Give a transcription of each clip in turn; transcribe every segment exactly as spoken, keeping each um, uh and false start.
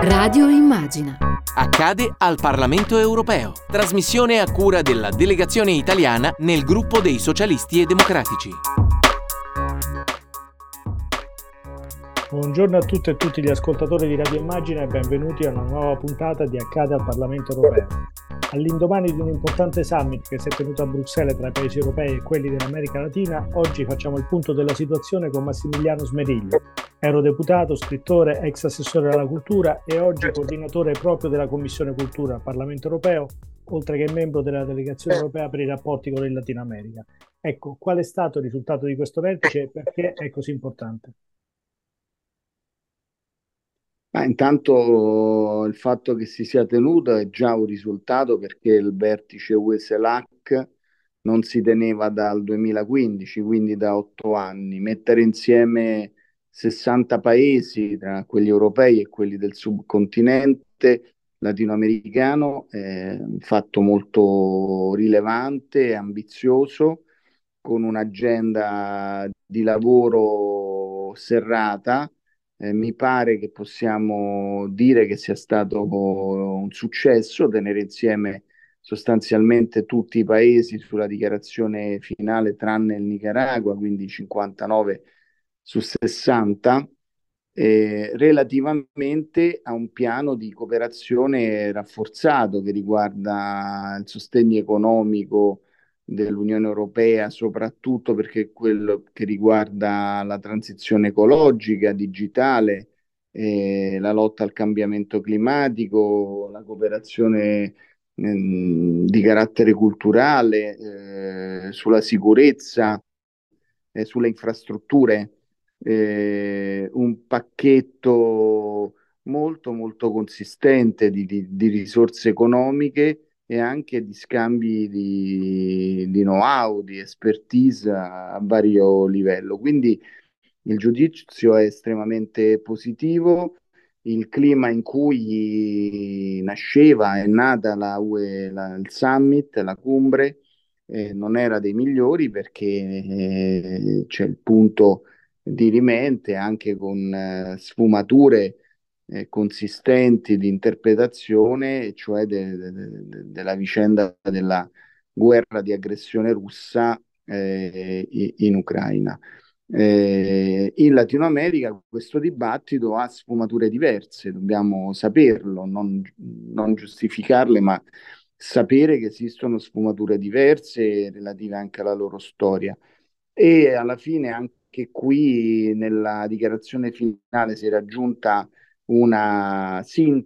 Radio Immagina. Accade al Parlamento Europeo. Trasmissione a cura della delegazione italiana nel gruppo dei Socialisti e Democratici. Buongiorno a tutte e tutti gli ascoltatori di Radio Immagina e benvenuti a una nuova puntata di Accade al Parlamento Europeo. All'indomani di un importante summit che si è tenuto a Bruxelles tra i paesi europei e quelli dell'America Latina, oggi facciamo il punto della situazione con Massimiliano Smeriglio, eurodeputato, scrittore, ex assessore alla cultura e oggi coordinatore proprio della Commissione Cultura al Parlamento Europeo, oltre che membro della Delegazione Europea per i rapporti con il Latino America. Ecco, qual è stato il risultato di questo vertice e perché è così importante? Ma intanto il fatto che si sia tenuto è già un risultato, perché il vertice U E CELAC non si teneva dal duemilaquindici, quindi da otto anni. Mettere insieme sessanta paesi, tra quelli europei e quelli del subcontinente latinoamericano, è un fatto molto rilevante e ambizioso, con un'agenda di lavoro serrata. Eh, mi pare che possiamo dire che sia stato un successo tenere insieme sostanzialmente tutti i paesi sulla dichiarazione finale, tranne il Nicaragua, quindi cinquantanove su sessanta, eh, relativamente a un piano di cooperazione rafforzato che riguarda il sostegno economico dell'Unione Europea, soprattutto perché quello che riguarda la transizione ecologica, digitale, eh, la lotta al cambiamento climatico, la cooperazione ehm, di carattere culturale, eh, sulla sicurezza, eh, sulle infrastrutture, eh, un pacchetto molto molto consistente di, di, di risorse economiche e anche di scambi di, di know-how, di expertise a, a vario livello. Quindi il giudizio è estremamente positivo. Il clima in cui nasceva, è nata la U E, la, il summit, la cumbre, eh, non era dei migliori, perché eh, c'è il punto di rimente anche con eh, sfumature eh, consistenti di interpretazione, cioè de- de- de- della vicenda della guerra di aggressione russa eh, in Ucraina. Eh, in Latino America questo dibattito ha sfumature diverse, dobbiamo saperlo, non, non giustificarle, ma sapere che esistono sfumature diverse relative anche alla loro storia. E alla fine anche qui nella dichiarazione finale si è raggiunta una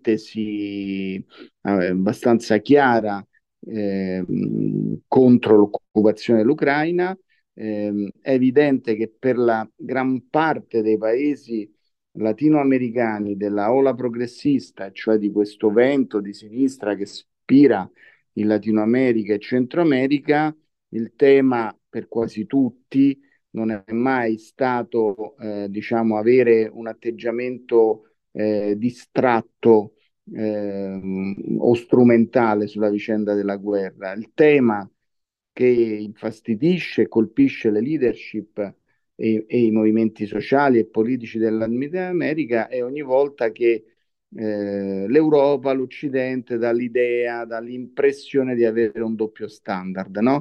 sintesi eh, abbastanza chiara eh, contro l'occupazione dell'Ucraina. Eh, è evidente che per la gran parte dei paesi latinoamericani della ola progressista, cioè di questo vento di sinistra che spira in Latino America e Centro America, il tema per quasi tutti non è mai stato, eh, diciamo, avere un atteggiamento eh, distratto eh, o strumentale sulla vicenda della guerra. Il tema che infastidisce e colpisce le leadership e, e i movimenti sociali e politici dell'America è ogni volta che eh, l'Europa, l'Occidente dà l'idea, dà l'impressione di avere un doppio standard, no?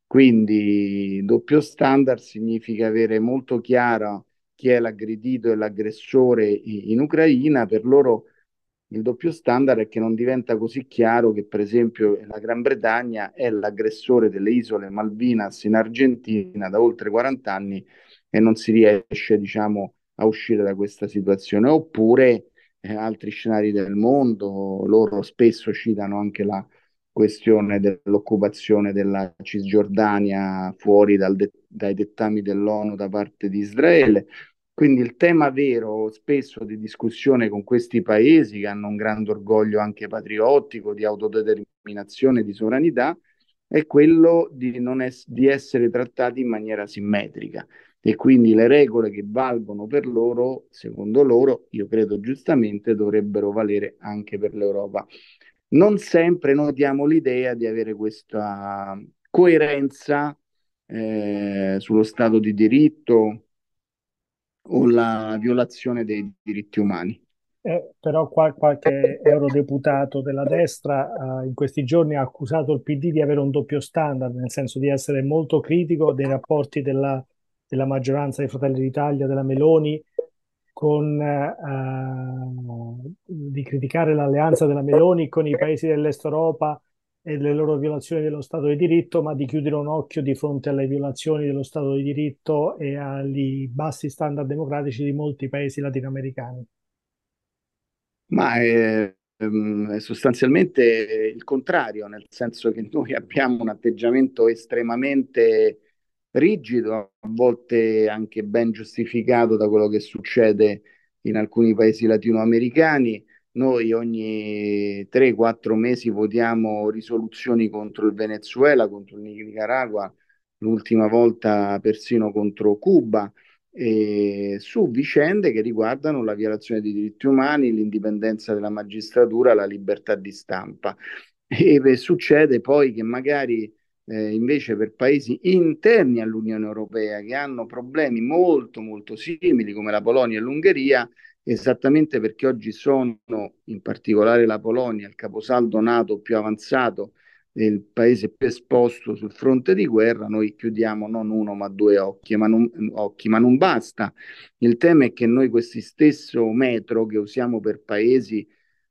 Quindi doppio standard significa avere molto chiaro chi è l'aggredito e l'aggressore in Ucraina. Per loro il doppio standard è che non diventa così chiaro che, per esempio, la Gran Bretagna è l'aggressore delle isole Malvinas in Argentina da oltre quaranta anni e non si riesce, diciamo, a uscire da questa situazione. Oppure eh, altri scenari del mondo, loro spesso citano anche la questione dell'occupazione della Cisgiordania fuori dal de- dai dettami dell'ONU da parte di Israele. Quindi il tema vero spesso di discussione con questi paesi, che hanno un grande orgoglio anche patriottico, di autodeterminazione, di sovranità, è quello di, non es- di essere trattati in maniera simmetrica. E quindi le regole che valgono per loro, secondo loro, io credo giustamente, dovrebbero valere anche per l'Europa. Non sempre noi diamo l'idea di avere questa coerenza eh, sullo Stato di diritto o la violazione dei diritti umani. Eh, però qua- qualche eurodeputato della destra eh, in questi giorni ha accusato il P D di avere un doppio standard, nel senso di essere molto critico dei rapporti della, della maggioranza dei Fratelli d'Italia, della Meloni, con, eh, di criticare l'alleanza della Meloni con i paesi dell'Est Europa e le loro violazioni dello Stato di diritto, ma di chiudere un occhio di fronte alle violazioni dello Stato di diritto e agli bassi standard democratici di molti paesi latinoamericani. Ma è, ehm, è sostanzialmente il contrario, nel senso che noi abbiamo un atteggiamento estremamente rigido, a volte anche ben giustificato da quello che succede in alcuni paesi latinoamericani. Noi ogni tre quattro mesi votiamo risoluzioni contro il Venezuela, contro il Nicaragua, l'ultima volta persino contro Cuba, eh, su vicende che riguardano la violazione dei diritti umani, l'indipendenza della magistratura, la libertà di stampa. E beh, succede poi che magari eh, invece per paesi interni all'Unione Europea che hanno problemi molto molto simili come la Polonia e l'Ungheria, esattamente perché oggi sono, in particolare la Polonia, il caposaldo NATO più avanzato, il paese più esposto sul fronte di guerra, noi chiudiamo non uno ma due occhi, ma non, occhi, ma non basta. Il tema è che noi questi stesso metro che usiamo per paesi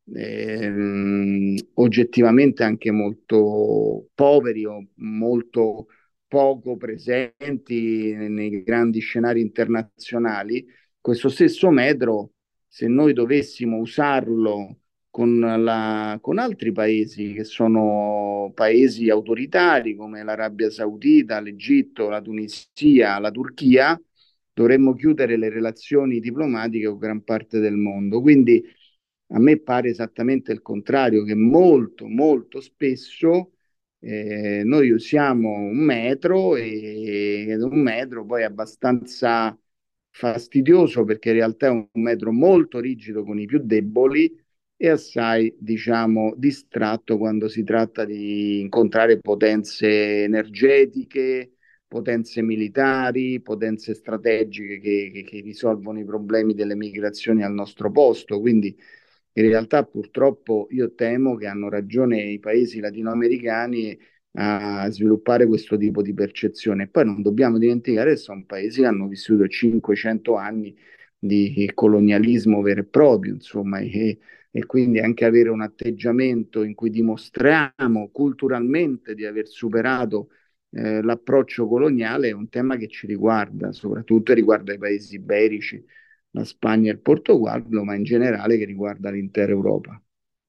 ehm, oggettivamente anche molto poveri o molto poco presenti nei grandi scenari internazionali, questo stesso metro, se noi dovessimo usarlo con, la, con altri paesi che sono paesi autoritari come l'Arabia Saudita, l'Egitto, la Tunisia, la Turchia, dovremmo chiudere le relazioni diplomatiche con gran parte del mondo. Quindi a me pare esattamente il contrario, che molto, molto spesso eh, noi usiamo un metro e, ed un metro poi abbastanza fastidioso perché in realtà è un metro molto rigido con i più deboli e assai, diciamo, distratto quando si tratta di incontrare potenze energetiche, potenze militari, potenze strategiche che, che, che risolvono i problemi delle migrazioni al nostro posto. Quindi in realtà purtroppo io temo che hanno ragione i paesi latinoamericani a sviluppare questo tipo di percezione. E poi non dobbiamo dimenticare che sono paesi che hanno vissuto cinquecento anni di colonialismo vero e proprio, insomma, e, e quindi anche avere un atteggiamento in cui dimostriamo culturalmente di aver superato eh, l'approccio coloniale è un tema che ci riguarda, soprattutto riguarda i paesi iberici, la Spagna e il Portogallo, ma in generale che riguarda l'intera Europa.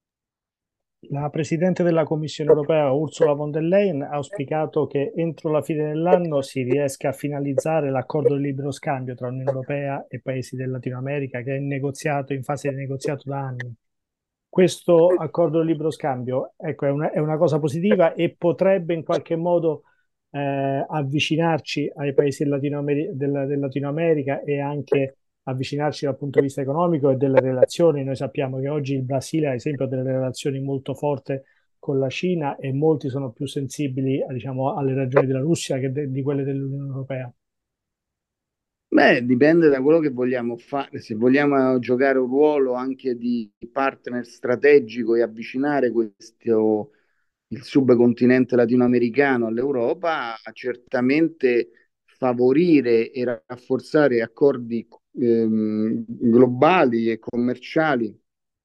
La Presidente della Commissione europea, Ursula von der Leyen, ha auspicato che entro la fine dell'anno si riesca a finalizzare l'accordo di libero scambio tra Unione Europea e paesi del Latino America, che è in negoziato, in fase di negoziato da anni. Questo accordo di libero scambio, ecco, è una, è una cosa positiva e potrebbe in qualche modo eh, avvicinarci ai paesi del Latino, Ameri- del, del Latino America e anche avvicinarci dal punto di vista economico e delle relazioni. Noi sappiamo che oggi il Brasile, ad esempio, ha delle relazioni molto forti con la Cina e molti sono più sensibili, diciamo, alle ragioni della Russia che de- di quelle dell'Unione Europea. Beh, dipende da quello che vogliamo fare. Se vogliamo giocare un ruolo anche di partner strategico e avvicinare questo, il subcontinente latinoamericano all'Europa, certamente favorire e rafforzare accordi ehm, globali e commerciali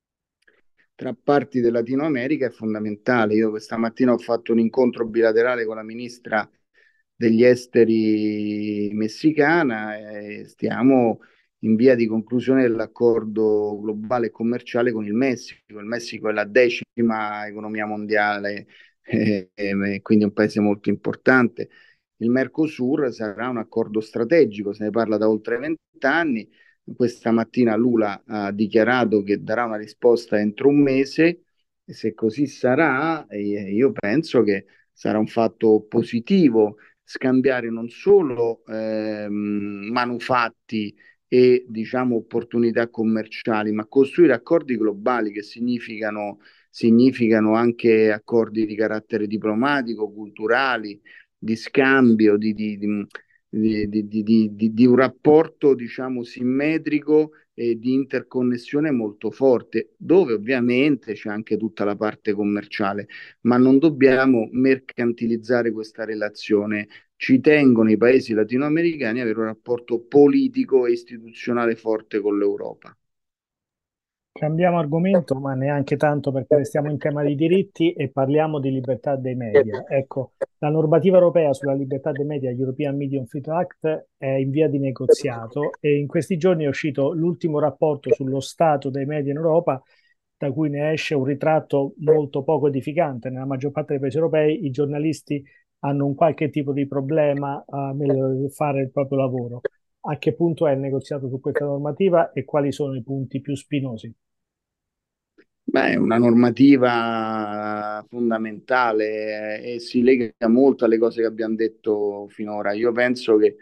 tra parti del Latino America è fondamentale. Io questa mattina ho fatto un incontro bilaterale con la ministra degli esteri messicana e stiamo in via di conclusione dell'accordo globale e commerciale con il Messico. Il Messico è la decima economia mondiale, eh, eh, quindi è un paese molto importante. Il Mercosur sarà un accordo strategico, se ne parla da oltre vent'anni. Questa mattina Lula ha dichiarato che darà una risposta entro un mese e se così sarà, eh, io penso che sarà un fatto positivo scambiare non solo ehm, manufatti e diciamo opportunità commerciali, ma costruire accordi globali che significano, significano anche accordi di carattere diplomatico, culturali, di scambio, di, di, di, di, di, di, di un rapporto diciamo simmetrico eh, di interconnessione molto forte, dove ovviamente c'è anche tutta la parte commerciale, ma non dobbiamo mercantilizzare questa relazione. Ci tengono i paesi latinoamericani ad avere un rapporto politico e istituzionale forte con l'Europa. Cambiamo argomento, ma neanche tanto perché restiamo in tema di diritti e parliamo di libertà dei media. Ecco, la normativa europea sulla libertà dei media, European Media Freedom Act, è in via di negoziato e in questi giorni è uscito l'ultimo rapporto sullo stato dei media in Europa, da cui ne esce un ritratto molto poco edificante. Nella maggior parte dei paesi europei i giornalisti hanno un qualche tipo di problema a fare il proprio lavoro. A che punto è il negoziato su questa normativa e quali sono i punti più spinosi? Beh, è una normativa fondamentale eh, e si lega molto alle cose che abbiamo detto finora. Io penso che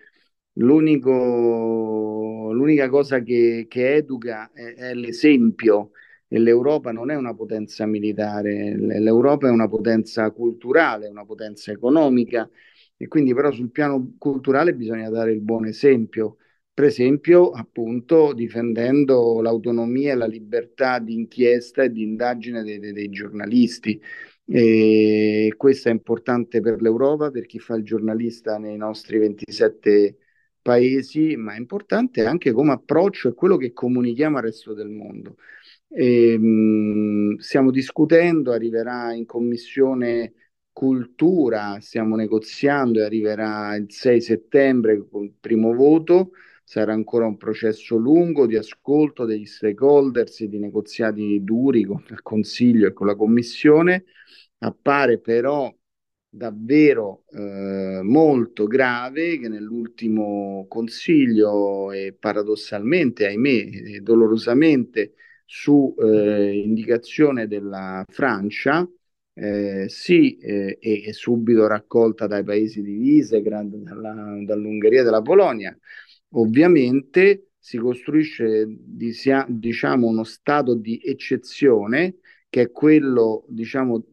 l'unico, l'unica cosa che, che educa è, è l'esempio e l'Europa non è una potenza militare, l'Europa è una potenza culturale, una potenza economica e quindi però sul piano culturale bisogna dare il buon esempio per esempio, appunto, difendendo l'autonomia e la libertà di inchiesta e di indagine dei, dei- dei giornalisti. E questo è importante per l'Europa, per chi fa il giornalista nei nostri ventisette paesi, ma è importante anche come approccio e quello che comunichiamo al resto del mondo. E, mh, stiamo discutendo, arriverà in commissione cultura, stiamo negoziando e arriverà il sei settembre con il primo voto. Sarà ancora un processo lungo di ascolto degli stakeholders e di negoziati duri con il Consiglio e con la Commissione. Appare però davvero eh, molto grave che nell'ultimo Consiglio e paradossalmente, ahimè, e dolorosamente su eh, indicazione della Francia, eh, sì, eh, e, e subito raccolta dai paesi di Visegrad, dalla- dall'Ungheria e dalla Polonia, ovviamente si costruisce disia- diciamo, uno stato di eccezione che è quello diciamo,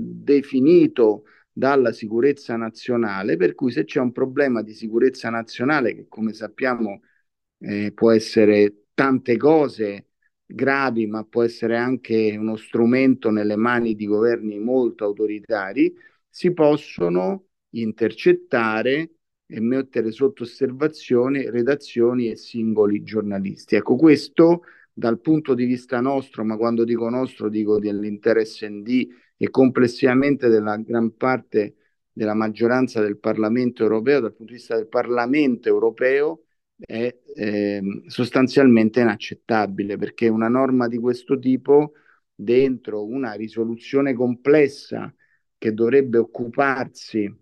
definito dalla sicurezza nazionale, per cui se c'è un problema di sicurezza nazionale, che come sappiamo eh, può essere tante cose gravi, ma può essere anche uno strumento nelle mani di governi molto autoritari, si possono intercettare e mettere sotto osservazione redazioni e singoli giornalisti. Ecco, questo dal punto di vista nostro, ma quando dico nostro dico dell'intero S N D e complessivamente della gran parte della maggioranza del Parlamento europeo, dal punto di vista del Parlamento europeo, è eh, sostanzialmente inaccettabile perché una norma di questo tipo dentro una risoluzione complessa che dovrebbe occuparsi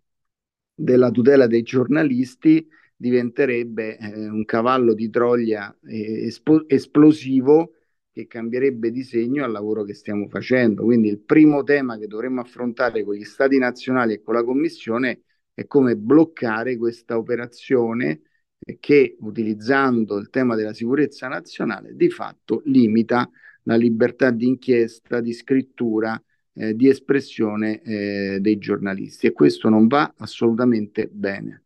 della tutela dei giornalisti diventerebbe eh, un cavallo di Troia eh, espo- esplosivo che cambierebbe disegno al lavoro che stiamo facendo. Quindi il primo tema che dovremmo affrontare con gli Stati nazionali e con la Commissione è come bloccare questa operazione eh, che, utilizzando il tema della sicurezza nazionale, di fatto limita la libertà di inchiesta, di scrittura eh, di espressione eh, dei giornalisti e questo non va assolutamente bene.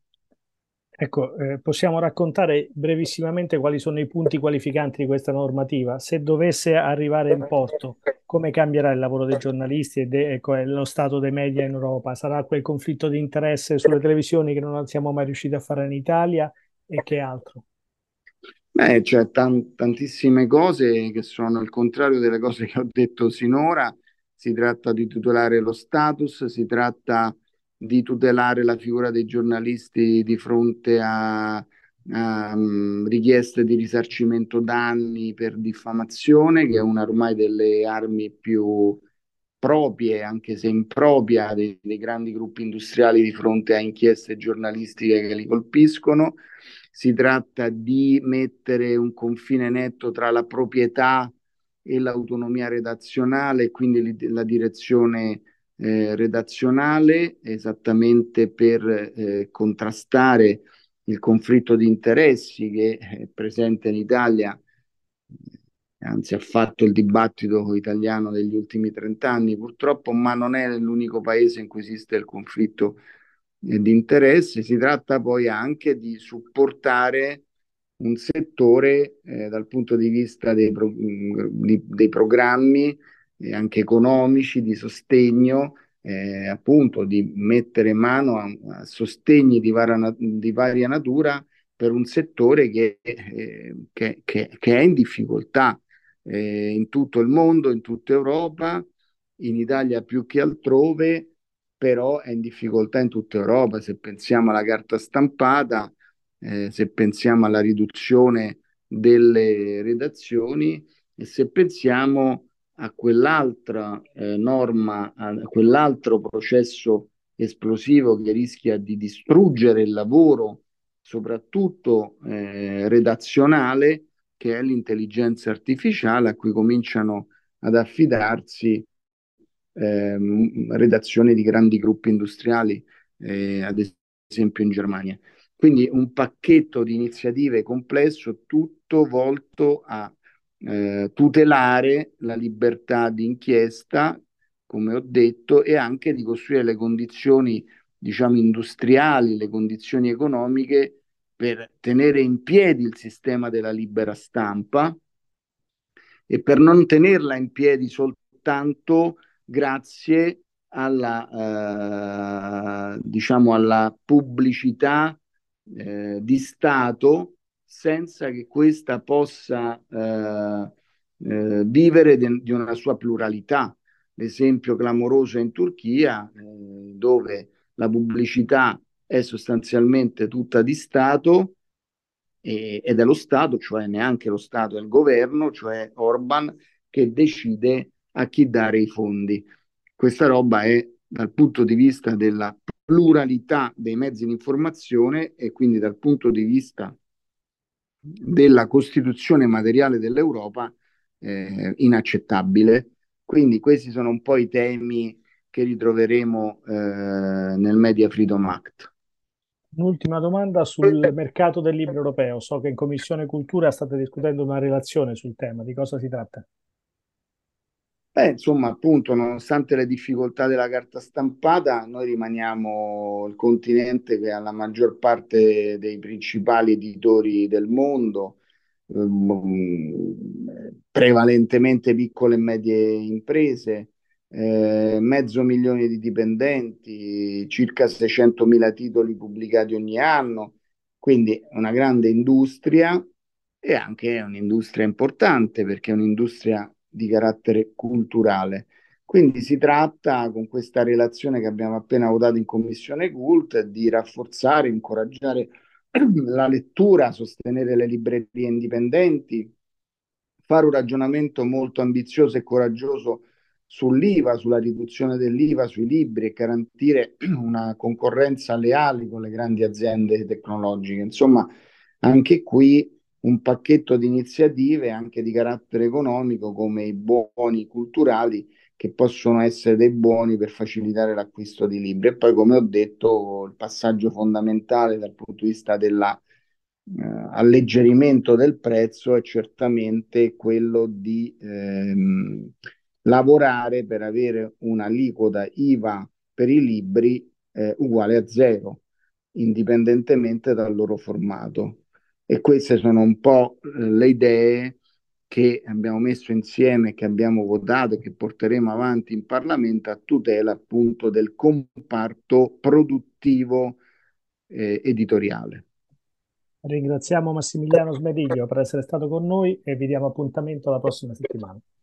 Ecco, eh, possiamo raccontare brevissimamente quali sono i punti qualificanti di questa normativa? Se dovesse arrivare in porto, come cambierà il lavoro dei giornalisti e de- ecco, e lo stato dei media in Europa? Sarà quel conflitto di interesse sulle televisioni che non siamo mai riusciti a fare in Italia e che altro? Beh, c'è tan- tantissime cose che sono il contrario delle cose che ho detto sinora. Si tratta di tutelare lo status, si tratta di tutelare la figura dei giornalisti di fronte a, a, mm, richieste di risarcimento danni per diffamazione, che è una ormai delle armi più proprie, anche se impropria, dei, dei grandi gruppi industriali di fronte a inchieste giornalistiche che li colpiscono. Si tratta di mettere un confine netto tra la proprietà e l'autonomia redazionale, quindi li- la direzione eh, redazionale, esattamente per eh, contrastare il conflitto di interessi che è presente in Italia, anzi ha fatto il dibattito italiano degli ultimi trent'anni purtroppo, ma non è l'unico paese in cui esiste il conflitto eh, di interessi. Si tratta poi anche di supportare un settore eh, dal punto di vista dei, pro- di- dei programmi eh, anche economici di sostegno, eh, appunto di mettere mano a, a sostegni di, varia na- di varia natura per un settore che, eh, che- che- che è in difficoltà eh, in tutto il mondo, in tutta Europa, in Italia più che altrove, però è in difficoltà in tutta Europa. Se pensiamo alla carta stampata, eh, se pensiamo alla riduzione delle redazioni e se pensiamo a quell'altra eh, norma, a quell'altro processo esplosivo che rischia di distruggere il lavoro, soprattutto eh, redazionale, che è l'intelligenza artificiale, a cui cominciano ad affidarsi ehm, redazioni di grandi gruppi industriali, eh, ad esempio in Germania. Quindi un pacchetto di iniziative complesso, tutto volto a eh, tutelare la libertà di inchiesta, come ho detto, e anche di costruire le condizioni, diciamo, industriali, le condizioni economiche per tenere in piedi il sistema della libera stampa e per non tenerla in piedi soltanto grazie alla, eh, diciamo, alla pubblicità eh, di Stato senza che questa possa eh, eh, vivere de- di una sua pluralità. L'esempio clamoroso è in Turchia, eh, dove la pubblicità è sostanzialmente tutta di Stato e, ed è lo Stato, cioè neanche lo Stato, è il governo, cioè Orban, che decide a chi dare i fondi. Questa roba è dal punto di vista della pluralità dei mezzi di informazione e quindi dal punto di vista della Costituzione materiale dell'Europa eh, inaccettabile. Quindi questi sono un po' i temi che ritroveremo eh, nel Media Freedom Act. Un'ultima domanda sul mercato del libro europeo. So che in Commissione Cultura state discutendo una relazione sul tema. Di cosa si tratta? Beh, insomma, appunto, nonostante le difficoltà della carta stampata, noi rimaniamo il continente che ha la maggior parte dei principali editori del mondo, ehm, prevalentemente piccole e medie imprese, eh, mezzo milione di dipendenti, circa seicentomila titoli pubblicati ogni anno, quindi una grande industria e anche un'industria importante perché è un'industria di carattere culturale. Quindi si tratta, con questa relazione che abbiamo appena votato in Commissione Cult, di rafforzare, incoraggiare la lettura, sostenere le librerie indipendenti, fare un ragionamento molto ambizioso e coraggioso sull'I V A, sulla riduzione dell'I V A sui libri e garantire una concorrenza leale con le grandi aziende tecnologiche. Insomma, anche qui un pacchetto di iniziative anche di carattere economico come i buoni culturali che possono essere dei buoni per facilitare l'acquisto di libri. E poi, come ho detto, il passaggio fondamentale dal punto di vista della eh, alleggerimento del prezzo è certamente quello di ehm, lavorare per avere un'aliquota I V A per i libri eh, uguale a zero, indipendentemente dal loro formato. E queste sono un po' eh, le idee che abbiamo messo insieme, che abbiamo votato e che porteremo avanti in Parlamento a tutela appunto del comparto produttivo eh, editoriale. Ringraziamo Massimiliano Smediglio per essere stato con noi e vi diamo appuntamento la prossima settimana.